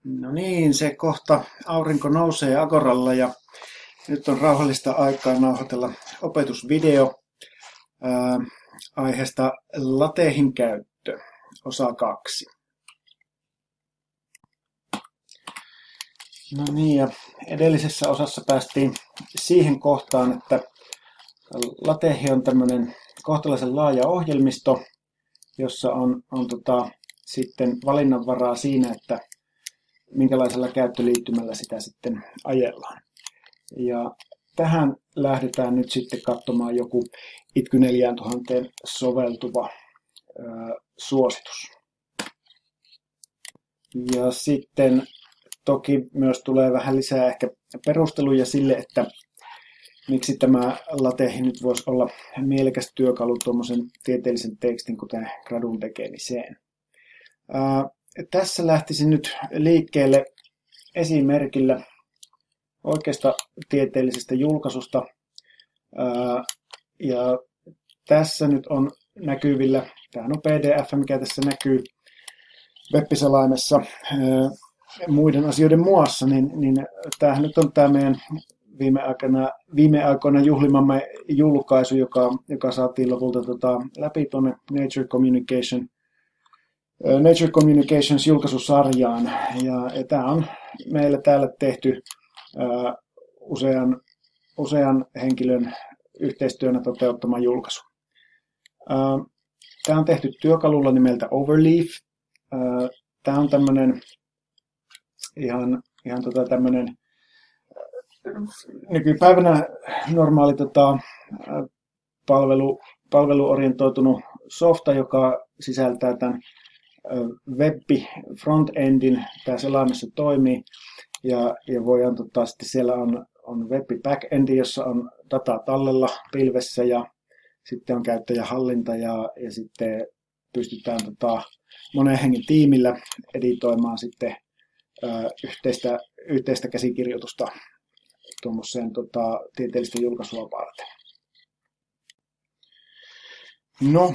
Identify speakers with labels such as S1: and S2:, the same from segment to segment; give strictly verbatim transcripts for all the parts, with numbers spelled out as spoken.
S1: No niin, se kohta aurinko nousee Agoralla ja nyt on rauhallista aikaa nauhoitella opetusvideo ää, aiheesta latehin käyttö, osa kaksi. No niin, ja edellisessä osassa päästiin siihen kohtaan, että latehi on tämmöinen kohtalaisen laaja ohjelmisto, jossa on, on tota, sitten valinnanvaraa siinä, että minkälaisella käyttöliittymällä sitä sitten ajellaan. Ja tähän lähdetään nyt sitten katsomaan joku I T Q neljätuhatta soveltuva ö, suositus. Ja sitten toki myös tulee vähän lisää ehkä perusteluja sille, että miksi tämä latehi nyt voisi olla mielekäs työkalu tuommoisen tieteellisen tekstin, kuten gradun tekemiseen. Ää, tässä lähtisin nyt liikkeelle esimerkillä oikeasta tieteellisestä julkaisusta. Ää, ja tässä nyt on näkyvillä, tämä on P D F, mikä tässä näkyy web-selaimessa muiden asioiden muassa, niin, niin tämähän nyt on tämä meidän viime aikoina, viime aikoina juhlimamme julkaisu, joka, joka saatiin lopulta tota, läpi tuonne Nature Communication, uh, Nature Communications julkaisusarjaan. Ja, ja tämä on meillä täällä tehty uh, usean, usean henkilön yhteistyönä toteuttama julkaisu. Uh, tämä on tehty työkalulla nimeltä Overleaf. Uh, tämä on tämmöinen ihan, ihan tota tämmöinen nykypäivänä normaali tota, palvelu, palveluorientoitunut softa, joka sisältää tämän web frontendin, tämä selaimessa toimii, ja, ja voidaan, tota, sitten siellä on, on web backendi, jossa on data tallella pilvessä, ja sitten on käyttäjähallinta, ja, ja sitten pystytään tota, monen hengen tiimillä editoimaan sitten ö, yhteistä, yhteistä käsikirjoitusta tuommoiseen tota, tieteellistä julkaisua varten. No,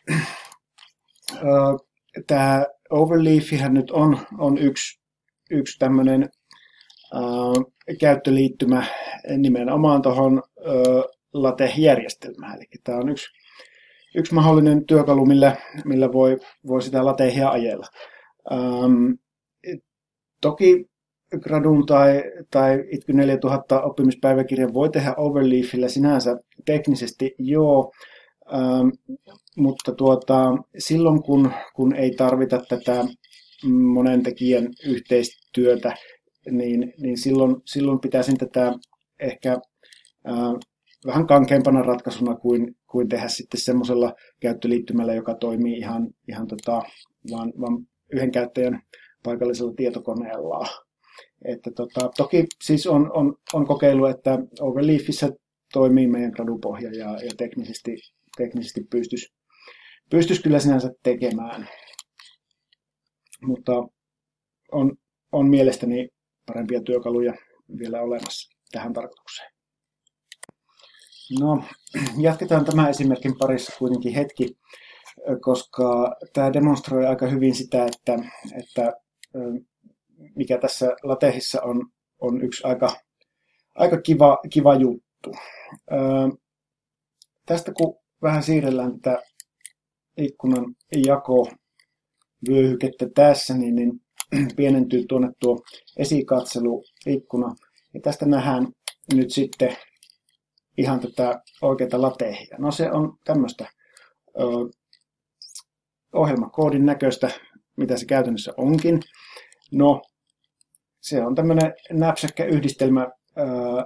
S1: tämä Overleafihän nyt on, on yksi, yksi tämmöinen käyttöliittymä nimenomaan tuohon LaTeX-järjestelmään. Eli tämä on yksi, yksi mahdollinen työkalu, millä, millä voi, voi sitä LaTeXia ajella. Ähm, toki gradun tai, tai I T Q neljätuhatta oppimispäiväkirjan voi tehdä Overleafillä sinänsä teknisesti, joo, ähm, mutta tuota, silloin kun, kun ei tarvita tätä monen tekijän yhteistyötä, niin, niin silloin, silloin pitäisin tätä ehkä äh, vähän kankeampana ratkaisuna kuin, kuin tehdä sitten semmoisella käyttöliittymällä, joka toimii ihan, ihan tota, vaan, vaan yhden käyttäjän paikallisella tietokoneella. Että tota, toki siis on, on, on kokeilu, että Overleafissä toimii meidän gradupohja ja, ja teknisesti, teknisesti pystyisi pystyis kyllä sinänsä tekemään. Mutta on, on mielestäni parempia työkaluja vielä olemassa tähän tarkoitukseen. No, jatketaan tämän esimerkin parissa kuitenkin hetki, koska tämä demonstroi aika hyvin sitä, että, että mikä tässä LaTeXissa on, on yksi aika, aika kiva, kiva juttu. Öö, tästä kun vähän siirrellään tätä ikkunan jakovyöhykettä tässä, niin, niin pienentyy tuonne tuo esikatseluikkuna. Ja tästä nähdään nyt sitten ihan tätä oikeaa LaTeXia. No se on tämmöistä öö, ohjelmakoodin näköistä, mitä se käytännössä onkin. No, se on tämmöinen näpsäkkä yhdistelmä öö,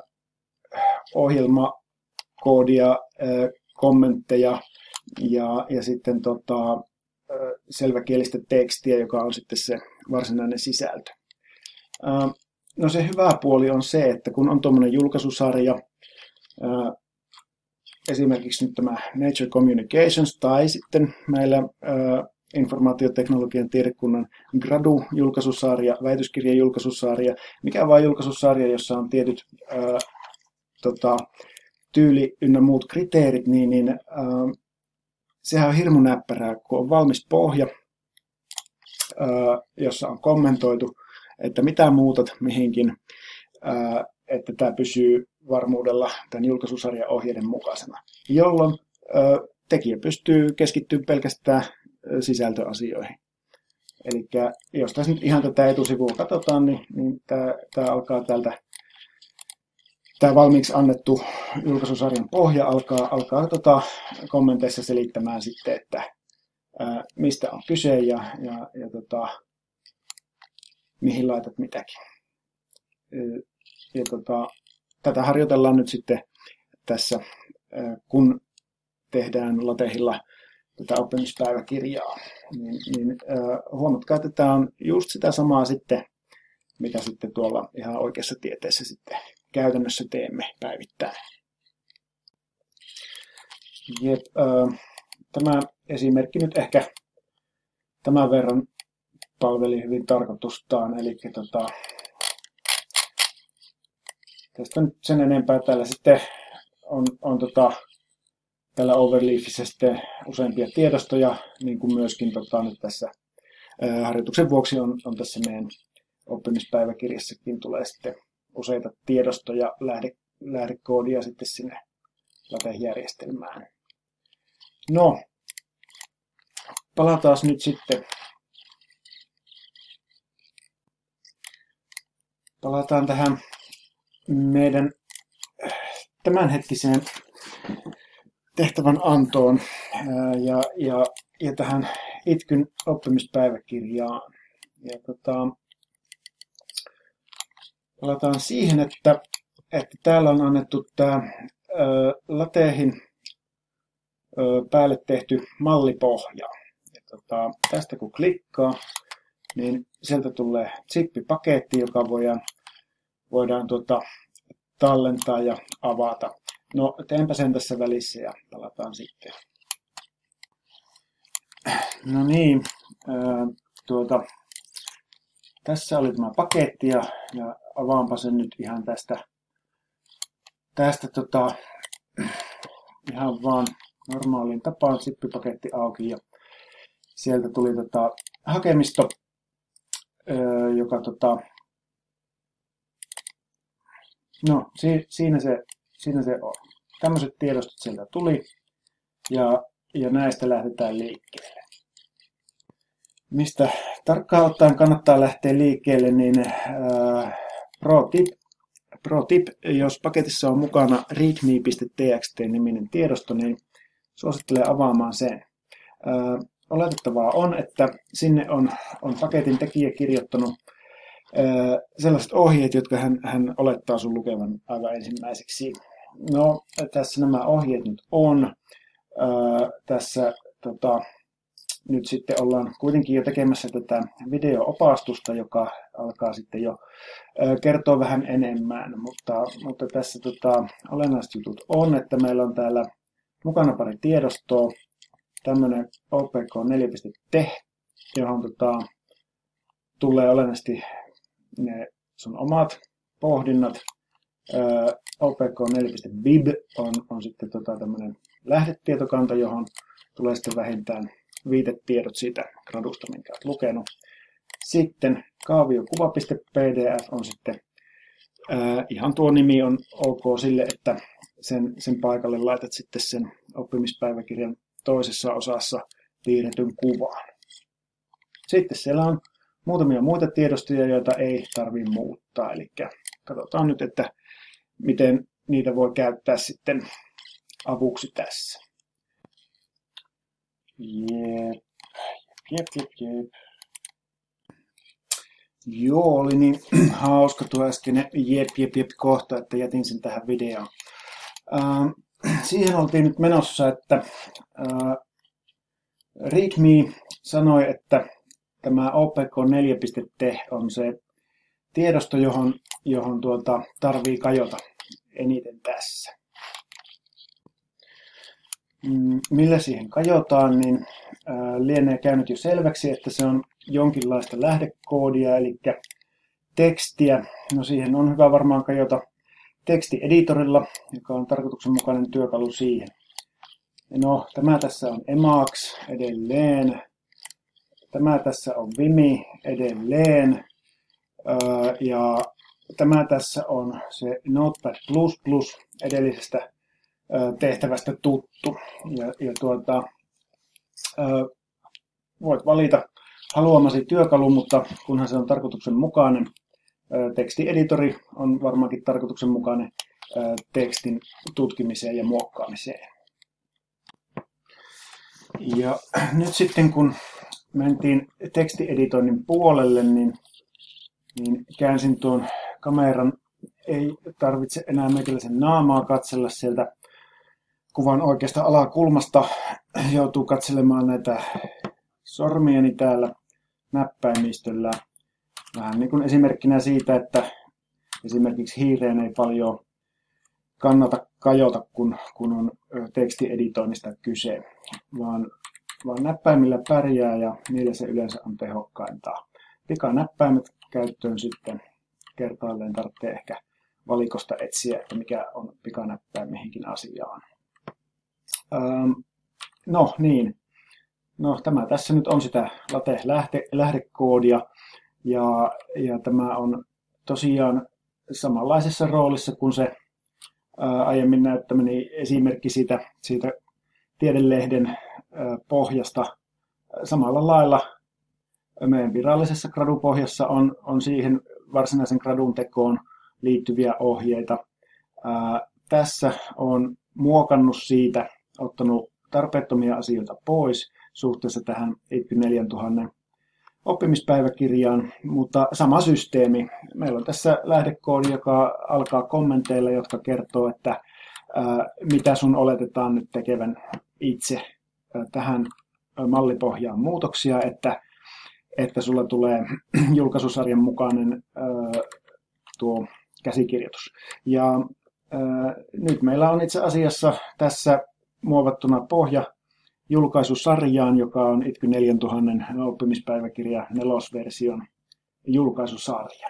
S1: ohjelmakoodia, öö, kommentteja ja, ja sitten tota, öö, selväkielistä tekstiä, joka on sitten se varsinainen sisältö. Öö, no se hyvä puoli on se, että kun on tuommoinen julkaisusarja, öö, esimerkiksi nyt tämä Nature Communications tai sitten meillä öö, informaatioteknologian tiedekunnan Gradu-julkaisusarja, väitöskirjan julkaisusarja, mikä vaan julkaisusarja, jossa on tietyt ää, tota, tyyli ynnä muut kriteerit, niin, niin ää, sehän on hirmu näppärää, kun on valmis pohja, ää, jossa on kommentoitu että mitä muutat mihinkin, että tämä pysyy varmuudella tämän julkaisusarjan ohjeiden mukaisena, jolloin tekijä pystyy keskittymään pelkästään sisältöasioihin. Eli jos tässä nyt ihan tätä etusivua katsotaan, niin, niin tämä, tämä alkaa täältä, tämä valmiiksi annettu julkaisusarjan pohja alkaa, alkaa tota, kommenteissa selittämään sitten, että ää, mistä on kyse ja, ja, ja tota, mihin laitat mitäkin. Ja, tota, tätä harjoitellaan nyt sitten tässä, ää, kun tehdään LaTeXilla tätä oppimispäiväkirjaa, niin, niin äh, huomatkaa, että tämä on just sitä samaa sitten, mitä sitten tuolla ihan oikeassa tieteessä sitten käytännössä teemme päivittäin. Jep, äh, tämä esimerkki nyt ehkä tämän verran palveli hyvin tarkoitustaan, eli tota, tästä nyt sen enempää täällä sitten on, on tota, Tällä Overleafissä sitten useampia tiedostoja, niin kuin myöskin tota, nyt tässä ää, harjoituksen vuoksi on, on tässä meidän oppimispäiväkirjassakin tulee sitten useita tiedostoja, lähde, lähdekoodia sitten sinne LaTeX-järjestelmään. No, palataan nyt sitten. Palataan tähän meidän tämänhetkiseen tehtävän antoon ja, ja, ja tähän Itkyn oppimispäiväkirjaan. Ja tota, palataan siihen, että, että täällä on annettu tämä LaTeXin ö, päälle tehty mallipohja. Ja tota, tästä kun klikkaa, niin sieltä tulee zip-paketti, joka voidaan, voidaan tota, tallentaa ja avata. No, teenpä sen tässä välissä ja palataan sitten. No niin, ää, tuota, tässä oli tämä paketti ja, ja avaanpa sen nyt ihan tästä, tästä tota, ihan vaan normaaliin tapaan, zip-paketti auki ja sieltä tuli tota, hakemisto, ää, joka tota, no si, siinä se Siinä se on. Tämmöiset tiedostot sieltä tuli ja, ja näistä lähdetään liikkeelle. Mistä tarkkaan ottaen kannattaa lähteä liikkeelle, niin ää, pro tip, pro tip, jos paketissa on mukana readme.txt-niminen tiedosto, niin suosittelen avaamaan sen. Ää, oletettavaa on, että sinne on, on paketin tekijä kirjoittanut ää, sellaiset ohjeet, jotka hän, hän olettaa sun lukevan aivan ensimmäiseksi. No, tässä nämä ohjeet nyt on. Ää, tässä tota, nyt sitten ollaan kuitenkin jo tekemässä tätä video-opastusta, joka alkaa sitten jo ää, kertoa vähän enemmän, mutta, mutta tässä tota, olennaiset jutut on, että meillä on täällä mukana pari tiedostoa, tämmöinen O P K neljä piste T E H, johon tota, tulee olennaisesti ne sun omat pohdinnat. O P K neljä piste B I B on, on sitten tota tämmöinen lähdetietokanta, johon tulee sitten vähintään viitetiedot siitä gradusta, minkä olet lukenut. Sitten kaaviokuva.pdf on sitten, ää, ihan tuo nimi on ok sille, että sen, sen paikalle laitat sitten sen oppimispäiväkirjan toisessa osassa piirretyn kuvan. Sitten siellä on muutamia muita tiedostoja, joita ei tarvitse muuttaa, eli katsotaan nyt, että miten niitä voi käyttää sitten avuksi tässä. Jep, jep, jep, jep. Joo, oli niin hauska tuo äskeinen jep, jep, jep kohta, että jätin sen tähän videoon. Ähm, siihen oltiin nyt menossa, että äh, README sanoi, että tämä O P K neljä piste T E H on se tiedosto, johon, johon tuota, tarvii kajota eniten tässä. Millä siihen kajotaan, niin ää, lienee käynyt jo selväksi, että se on jonkinlaista lähdekoodia, eli tekstiä. No siihen on hyvä varmaan kajota tekstieditorilla, joka on tarkoituksenmukainen työkalu siihen. No, tämä tässä on Emacs edelleen. Tämä tässä on Vimy edelleen. Ja tämä tässä on se Notepad plus plus edellisestä tehtävästä tuttu. Ja, ja tuota, voit valita haluamasi työkalu, mutta kunhan se on tarkoituksenmukainen, tekstieditori on varmaankin tarkoituksenmukainen tekstin tutkimiseen ja muokkaamiseen. Ja nyt sitten kun mentiin tekstieditoinnin puolelle, niin, niin käänsin tuon kameran. Ei tarvitse enää meikäläisen naamaa katsella sieltä kuvan oikeasta alakulmasta. Joutuu katselemaan näitä sormieni täällä näppäimistöllä. Vähän niin kuin esimerkkinä siitä, että esimerkiksi hiireen ei paljon kannata kajota, kun, kun on tekstieditoinnista kyse, vaan, vaan näppäimillä pärjää ja niillä se yleensä on tehokkainta. Pikanäppäimet käyttöön sitten kertaalleen tarvitsee ehkä valikosta etsiä, että mikä on pikanäppäin mihinkin asiaan. Ähm, no niin, no tämä tässä nyt on sitä LaTeX-lähdekoodia ja, ja tämä on tosiaan samanlaisessa roolissa kuin se ää, aiemmin näyttämäni esimerkki siitä, siitä tiedelehden ää, pohjasta. Samalla lailla meidän virallisessa gradupohjassa on, on siihen varsinaisen gradun tekoon liittyviä ohjeita. Ää, tässä on muokannut siitä, ottanut tarpeettomia asioita pois suhteessa tähän I T Q neljätuhatta oppimispäiväkirjaan, mutta sama systeemi. Meillä on tässä lähdekoodi, joka alkaa kommenteilla, jotka kertoo, että ää, mitä sun oletetaan nyt tekevän itse ää, tähän mallipohjaan muutoksia, että, että sulla tulee julkaisusarjan mukainen ää, tuo käsikirjoitus. Ja ää, nyt meillä on itse asiassa tässä muovattuna pohja julkaisusarjaan, joka on I T Q neljätuhatta oppimispäiväkirja nelosversion julkaisusarja.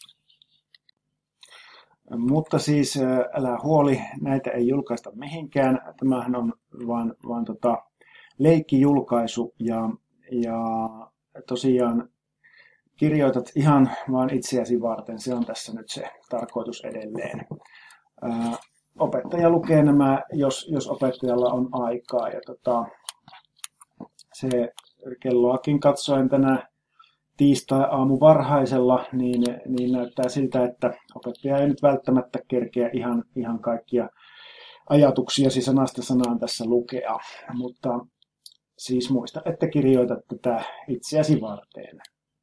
S1: Mutta siis älä huoli, näitä ei julkaista mihinkään. Tämähän on vaan, vaan tota, leikkijulkaisu ja, ja tosiaan kirjoitat ihan vaan itseäsi varten. Se on tässä nyt se tarkoitus edelleen. Ää, opettaja lukee nämä, jos, jos opettajalla on aikaa. Ja tota, se kelloakin katsoen tänä tiistai-aamu varhaisella, niin, niin näyttää siltä, että opettaja ei nyt välttämättä kerkeä ihan, ihan kaikkia ajatuksiasi sanasta sanaan tässä lukea. Mutta siis muista, että kirjoitat tätä itseäsi varten.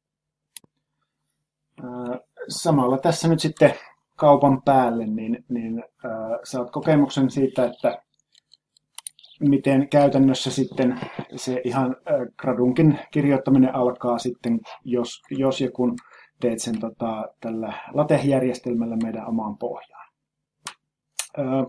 S1: Samalla tässä nyt sitten kaupan päälle, niin, niin äh, saat kokemuksen siitä, että miten käytännössä sitten se ihan äh, gradunkin kirjoittaminen alkaa sitten, jos, jos ja kun teet sen tota, tällä LaTeX-järjestelmällä meidän omaan pohjaan. Äh,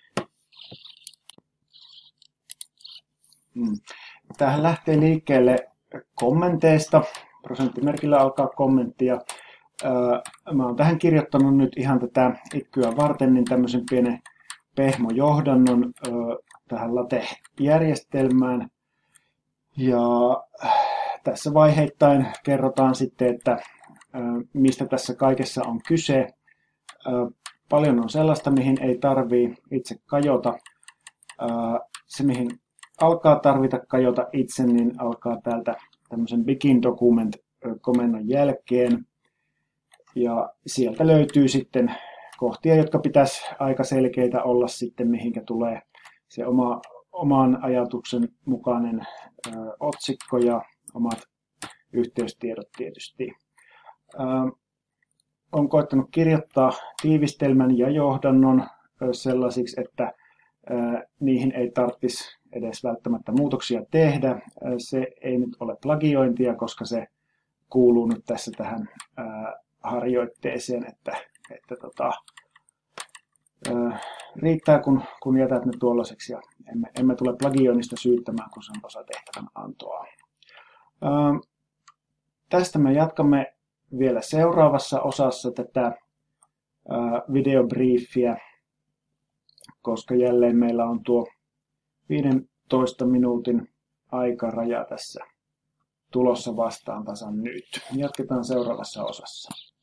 S1: hmm. Tämähän lähtee liikkeelle kommenteista. Prosenttimerkillä alkaa kommenttia. Mä oon tähän kirjoittanut nyt ihan tätä ikkyä varten niin tämmöisen pienen pehmojohdannon tähän LaTeX-järjestelmään. Ja tässä vaiheittain kerrotaan sitten, että mistä tässä kaikessa on kyse. Paljon on sellaista, mihin ei tarvii itse kajota. Se, mihin alkaa tarvita kajota itse, niin alkaa täältä tämmöisen begin document-komennon jälkeen. Ja sieltä löytyy sitten kohtia, jotka pitäisi aika selkeitä olla sitten, mihinkä tulee se oma, oman ajatuksen mukainen ö, otsikko ja omat yhteystiedot tietysti. Ö, olen koettanut kirjoittaa tiivistelmän ja johdannon ö, sellaisiksi, että ö, niihin ei tarvitsisi edes välttämättä muutoksia tehdä. Ö, se ei nyt ole plagiointia, koska se kuuluu nyt tässä tähän ö, harjoitteeseen, että, että tota, ö, riittää kun, kun jätät ne tuollaiseksi ja emme, emme tule plagioinnista syyttämään, kun se on osa tehtävän antoa. Ö, tästä me jatkamme vielä seuraavassa osassa tätä ö, videobriefiä, koska jälleen meillä on tuo viidentoista minuutin aikaraja tässä tulossa vastaan tasan nyt. Jatketaan seuraavassa osassa.